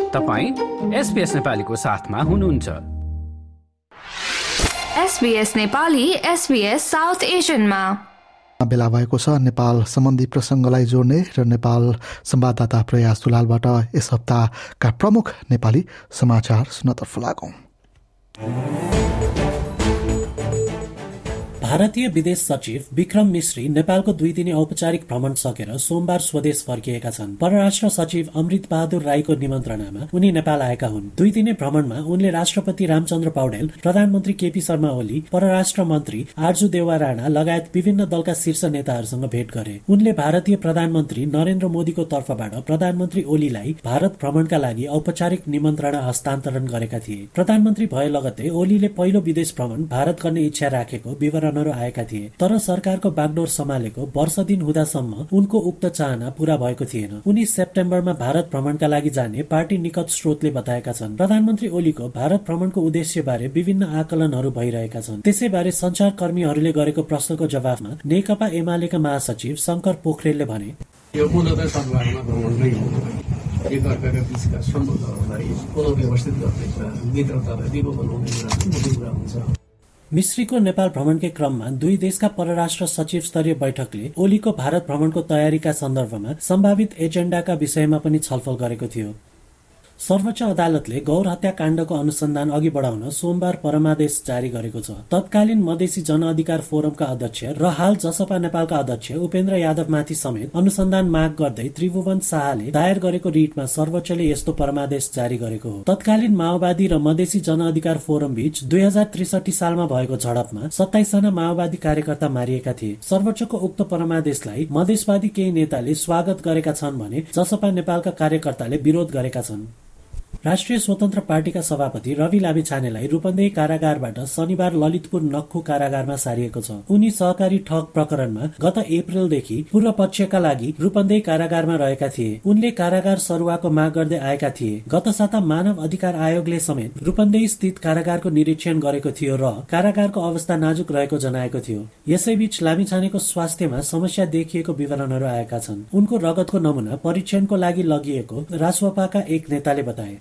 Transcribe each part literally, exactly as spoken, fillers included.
तपाईं एसबीएस नेपालीको साथमा हुनुहुन्छ। एसबीएस नेपाली एसबीएस साउथ एसियनमा बेला भएको छ नेपाल सम्बन्धी प्रसङ्गलाई जोड्ने र नेपाल संवाददाता प्रयास दुलालबाट यस हप्ताका प्रमुख नेपाली समाचार सुन्नतर्फ लागौं। भारतीय विदेश सचिव विक्रम मिश्री नेपालको दुई दिने औपचारिक भ्रमण सकेर सोमबार स्वदेश फर्किएका छन्। परराष्ट्र सचिव अमृत बहादुर राईको निमन्त्रणामा उनी नेपाल आएका हुन्। दुई दिने भ्रमणमा उनले राष्ट्रपति रामचन्द्र पौडेल, प्रधानमन्त्री केपी शर्मा ओली, परराष्ट्र मन्त्री आर्जु देउवा राणा लगायत विभिन्न दलका शीर्ष नेताहरूसँग भेट गरे। उनले भारतीय प्रधानमन्त्री नरेन्द्र मोदीको तर्फबाट प्रधानमन्त्री ओलीलाई भारत भ्रमणका लागि औपचारिक निमन्त्रणा हस्तान्तरण गरेका थिए। प्रधानमन्त्री भए लगत्तै ओलीले पहिलो विदेश भ्रमण भारत गर्ने इच्छा राखेको विवरण आएका थिए, तर सरकारको बागडोर सम्हालेको वर्ष दिन हुँदासम्म उनको उक्त चाहना पूरा भएको थिएन। उनी सेप्टेम्बरमा भारत भ्रमणका लागि जाने पार्टी निकट स्रोतले बताएका छन्। प्रधानमन्त्री ओलीको भारत भ्रमणको उद्देश्य बारे विभिन्न आकलनहरू भइरहेका छन्। त्यसैबारे संचारकर्मीहरूले गरेको प्रश्नको जवाफमा नेकपा एमालेका महासचिव शंकर पोखरेलले भने, यो मूलतः सद्भावना भ्रमण नै हो। एकअर्काका बीचका सम्बन्धहरूलाई पुनर्व्यवस्थित गर्ने मित्रतालाई दिगो बनाउने कुरा हुन्छ। मिश्रीको नेपाल भ्रमणकै क्रममा दुई देशका परराष्ट्र सचिव स्तरीय बैठकले ओलीको भारत भ्रमणको तयारीका सन्दर्भमा सम्भावित एजेन्डाका विषयमा पनि छलफल गरेको थियो। सर्वोच्च अदालतले गौर हत्या काण्डको अनुसन्धान अघि बढाउन सोमबार परमादेश जारी गरेको छ। तत्कालीन मधेसी जनअधिकार फोरमका अध्यक्ष र हाल जसपा नेपालका अध्यक्ष उपेन्द्र यादवमाथि समेत अनुसन्धान माग गर्दै त्रिभुवन शाहले दायर गरेको रिटमा सर्वोच्चले यस्तो परमादेश जारी गरेको हो। तत्कालीन माओवादी र मधेसी जनअधिकार फोरम बीच दुई हजार त्रिसठी सालमा भएको झडपमा सत्ताइस जना माओवादी कार्यकर्ता मारिएका थिए। सर्वोच्चको उक्त परमादेशलाई मधेसवादी केही नेताले स्वागत गरेका छन् भने जसपा नेपालका कार्यकर्ताले विरोध गरेका छन्। राष्ट्रिय स्वतन्त्र पार्टीका सभापति रवि लामिछानेलाई रूपन्देही कारागारबाट शनिबार ललितपुर नक्खु कारागारमा सारिएको छ। उनी सहकारी ठग प्रकरणमा गत अप्रिलदेखि पूर्व पक्षका लागि रूपन्देही कारागारमा रहेका थिए। उनले कारागार सरुवाको माग गर्दै आएका थिए। गत साता मानव अधिकार आयोगले समेत रूपन्देही स्थित कारागारको निरीक्षण गरेको थियो र कारागारको अवस्था नाजुक रहेको जनाएको थियो। यसैबीच लामिछानेको स्वास्थ्यमा समस्या देखिएको विवरणहरू आएका छन्। उनको रगतको नमुना परीक्षणको लागि लगिएको रासोपाका एक नेताले बताए।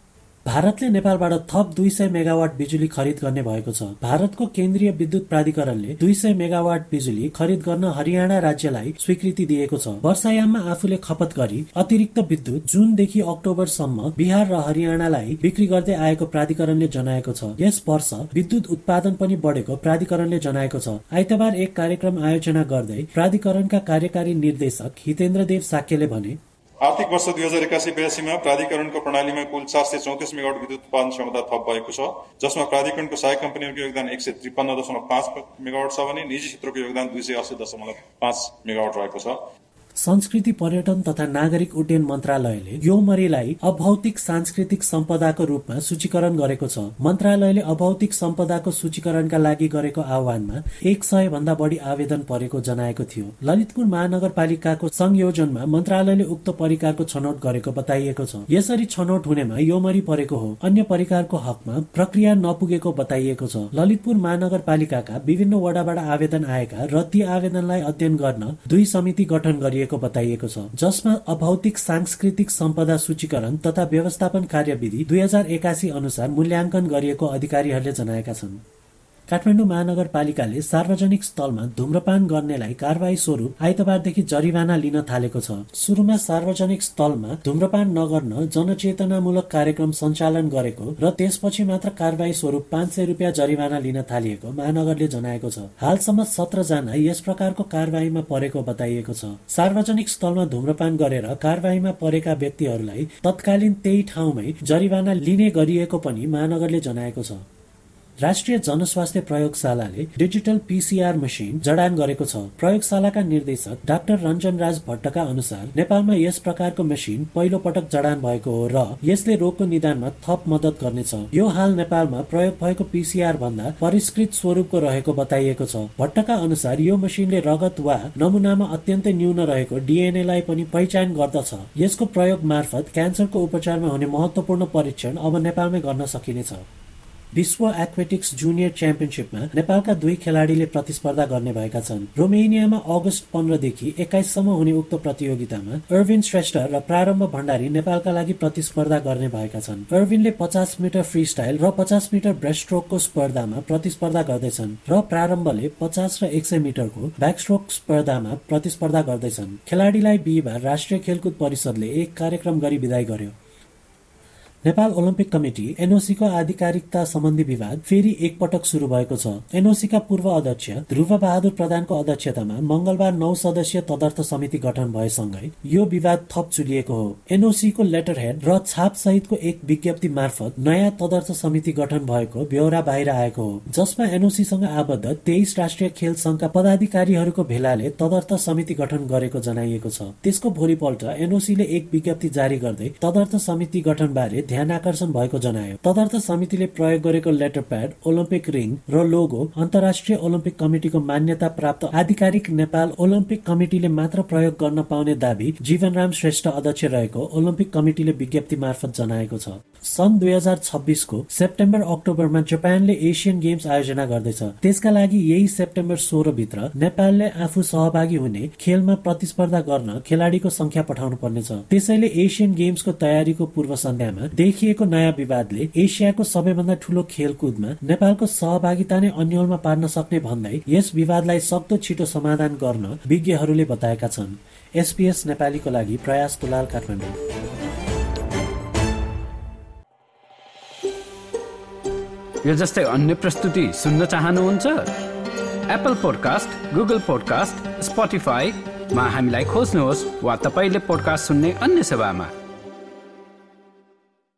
भारतले नेपालबाट थप दुई सय मेगावाट बिजुली खरिद गर्ने भएको छ। भारतको केन्द्रीय विद्युत प्राधिकरणले दुई सय मेगावाट बिजुली खरिद गर्न हरियाणा राज्यलाई स्वीकृति दिएको छ। वर्षायाममा आफूले खपत गरी अतिरिक्त विद्युत जुनदेखि अक्टोबरसम्म बिहार र हरियाणालाई बिक्री गर्दै आएको प्राधिकरणले जनाएको छ। यस वर्ष विद्युत उत्पादन पनि बढेको प्राधिकरणले जनाएको छ। आइतबार एक कार्यक्रम आयोजना गर्दै प्राधिकरणका कार्यकारी निर्देशक हितेन्द्र देव साक्यले भने, आर्थिक वर्ष दुई हजार एकासी बयासीमा प्राधिकरणको प्रणालीमा कुल चार सय चौतिस मेगावाट विद्युत उत्पादन क्षमता थप भएको छ, जसमा प्राधिकरणको सहायक कम्पनीहरूको योगदान एक सय त्रिपन्न दशमलव पाँच मेगावाट छ भने निजी क्षेत्रको योगदान दुई सय अस्सी दशमलव पाँच मेगावाट रहेको छ। संस्कृति पर्यटन तथा नागरिक उड्डयन मन्त्रालयले योमरीलाई अभौतिक सांस्कृतिक सम्पदाको रूपमा सूचीकरण गरेको छ। मन्त्रालयले अभौतिक सम्पदाको सूचीकरणका लागि गरेको आह्वानमा एक सय भन्दा बढी आवेदन परेको जनाएको थियो। ललितपुर महानगरपालिकाको संयोजनमा मन्त्रालयले उक्त परिकारको छनौट गरेको बताइएको छ। यसरी छनौट हुनेमा योमरी परेको हो। अन्य परिकारको हकमा प्रक्रिया नपुगेको बताइएको छ। ललितपुर महानगरपालिकाका विभिन्न वडाबाट आवेदन आएका र ती आवेदनलाई अध्ययन गर्न दुई समिति गठन गरिएको बताइएको छ, जसमा अभौतिक सांस्कृतिक सम्पदा सूचीकरण तथा व्यवस्थापन कार्यविधि दुई हजार एकासी अनुसार मूल्याङ्कन गरिएको अधिकारीहरूले जनाएका छन्। काठमाडौँ महानगरपालिकाले सार्वजनिक स्थलमा धूम्रपान गर्नेलाई कारवाही स्वरूप आइतबारदेखि जरिवाना लिन थालेको छ। सुरुमा सार्वजनिक स्थलमा धूम्रपान नगर्न जनचेतनामूलक कार्यक्रम सञ्चालन गरेको र त्यसपछि मात्र कारवाही स्वरूप पाँच सय रुपियाँ जरिवाना लिन थालिएको महानगरले जनाएको छ। हालसम्म सत्र जना यस प्रकारको कारवाहीमा परेको बताइएको छ। सार्वजनिक स्थलमा धूम्रपान गरेर कारवाहीमा परेका व्यक्तिहरूलाई तत्कालीन त्यही ठाउँमै जरिवाना लिने गरिएको पनि महानगरले जनाएको छ। राष्ट्रिय जनस्वास्थ्य प्रयोगशालाले डिजिटल पीसीआर मशिन जडान गरेको छ। प्रयोगशालाका निर्देशक डाक्टर रञ्जन राज भट्टका अनुसार नेपालमा यस प्रकारको मशिन पहिलो पटक जडान भएको हो र यसले रोगको निदानमा थप मद्दत गर्नेछ। यो हाल नेपालमा प्रयोग भएको पीसीआर भन्दा परिष्कृत स्वरूपको रहेको बताइएको छ। भट्टका अनुसार यो मशिनले रगत वा नमुनामा अत्यन्तै न्यून रहेको डीएनएलाई पनि पहिचान गर्दछ। यसको प्रयोग मार्फत क्यान्सरको उपचारमा हुने महत्वपूर्ण परीक्षण अब नेपालमै गर्न सकिनेछ। विश्व एथलेटिक्स जुनियर च्याम्पियनशिपमा नेपालका दुई खेलाडीले प्रतिस्पर्धा गर्ने भएका छन्। रोमेनियामा अगस्त पन्ध्रदेखि एक्काइससम्म हुने उक्त प्रतियोगितामा अर्विन श्रेष्ठ र प्रारम्भ भण्डारी नेपालका लागि प्रतिस्पर्धा गर्ने भएका छन्। अर्विनले पचास मिटर फ्री स्टाइल र पचास मिटर ब्रेस्टस्ट्रोकको स्पर्धामा प्रतिस्पर्धा गर्दैछन् र प्रारम्भले पचास र एक सय मिटरको ब्याकस्ट्रोक स्पर्धामा प्रतिस्पर्धा गर्दैछन्। खेलाडीलाई बिहिबार राष्ट्रिय खेलकुद परिषदले एक कार्यक्रम गरी विदाई गर्यो। नेपाल ओलम्पिक कमिटी एनओसी को आधिकारिकता सम्बन्धी विवाद फेरि एकपटक शुरू भएको छ। एनओसी का पूर्व अध्यक्ष ध्रुव बहादुर प्रधानको अध्यक्षतामा मंगलबार नौ सदस्यीय तदर्थ समिति गठन भएसँगै यो विवाद थप चुलिएको हो। एनओसी को लेटर हेड र छाप सहितको एक विज्ञप्ति मार्फत नयाँ तदर्थ समिति गठन भएको ब्यौरा बाहिर आएको हो, जसमा एनओसी सँग आबद्ध तेइस राष्ट्रिय खेल संघका पदाधिकारीहरूको भेलाले तदर्थ समिति गठन गरेको जनाइएको छ। त्यसको भोलिपल्ट एनओसीले एक विज्ञप्ति जारी गर्दै तदर्थ समिति गठन बारे ध्यान आकर्षण भएको जनायो। तदर्थ समितिले प्रयोग गरेको लेटर प्याड, ओलम्पिक रिङ र लोगो अन्तर्राष्ट्रिय ओलम्पिक कमिटिको मान्यता प्राप्त आधिकारिक नेपाल ओलम्पिक कमिटिले मात्र प्रयोग गर्न पाउने दावी जीवनराम श्रेष्ठ अध्यक्ष रहेको ओलम्पिक कमिटिले विज्ञप्ति मार्फत जनाएको छ। सन् दुई हजार छब्बीसको सेप्टेम्बर अक्टोबरमा जापानले एसियन गेम्स आयोजना गर्दैछ। त्यसका लागि यही सेप्टेम्बर सोह्र भित्र नेपालले आफू सहभागी हुने खेलमा प्रतिस्पर्धा गर्न खेलाडीको संख्या पठाउनु पर्नेछ। त्यसैले एसियन गेम्सको तयारीको पूर्व सन्ध्यामा देखिएको नयाँ विवादले एसियाको सबैभन्दा ठूलो खेलकुदमा नेपालको सहभागिता नै अन्यलमा पार्न सक्ने भन्दै यस विवादलाई सक्दो छिटो समाधान गर्न विज्ञहरूले बताएका छन्। एसपीएस नेपालीको लागि प्रयास तुलाल, काठमाडौँ। यो जस्तै अन्य प्रस्तुति सुन्न चाहनुहुन्छ? एप्पल पोडकास्ट, गुगल पोडकास्ट, स्पोटिफाईमा हामीलाई खोज्नुहोस् वा तपाईले पोडकास्ट सुन्ने अन्य सेवामा।